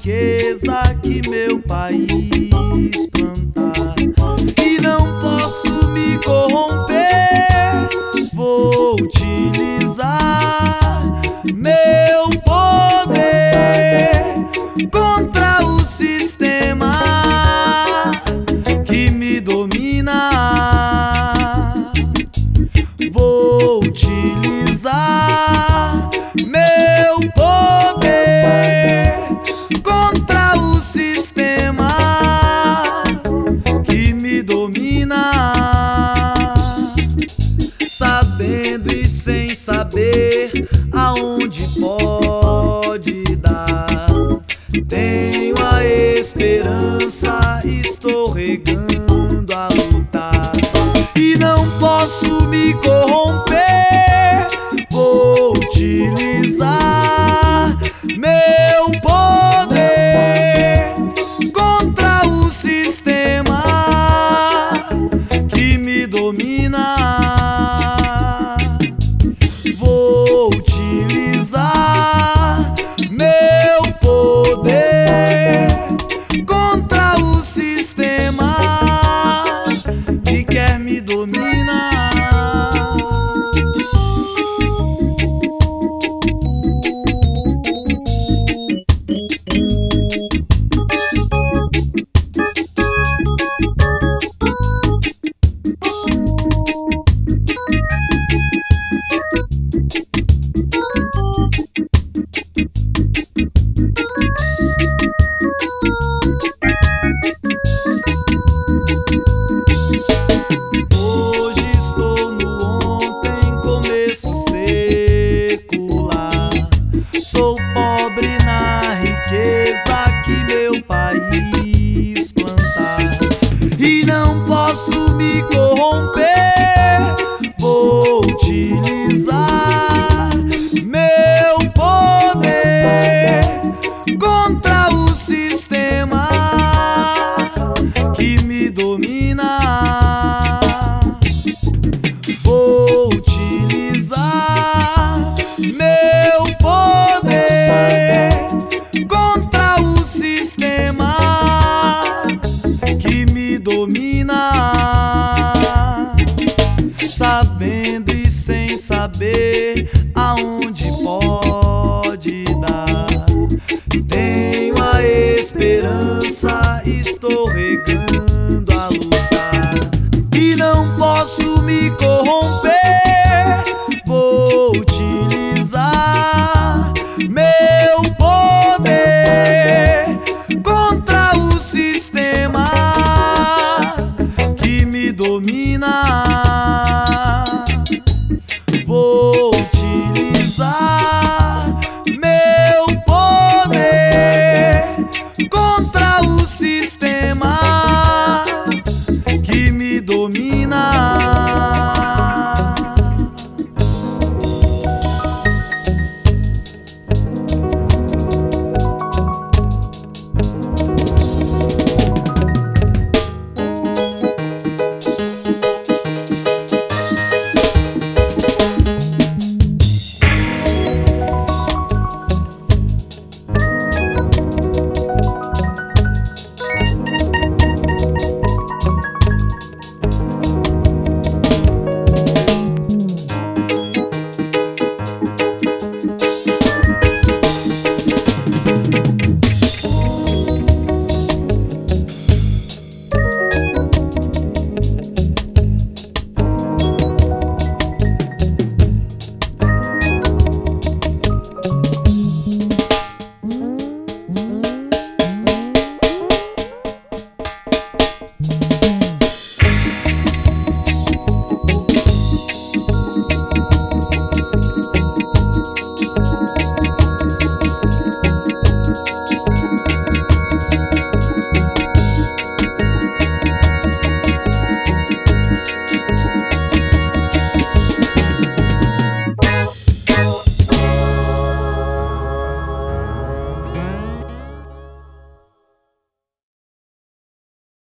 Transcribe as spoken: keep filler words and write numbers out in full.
riqueza que meu país plantar. E não posso me corromper, vou utilizar meu poder contra o sistema que me domina. Vou utilizar meu poder contra o sistema que me domina. Sabendo e sem saber aonde pode dar, tenho a esperança, estou regando a lutar. E não posso me corromper, vou utilizar meu poder contra o sistema que me domina. Vou utilizar meu poder contra o sistema que quer me dominar. Riqueza que meu país plantar. E não posso me corromper, vou utilizar meu poder contra o sistema que me domina. Vou utilizar meu poder contra o sistema que me domina. Sabendo e sem saber aonde pode dar, tenho a esperança, estou regando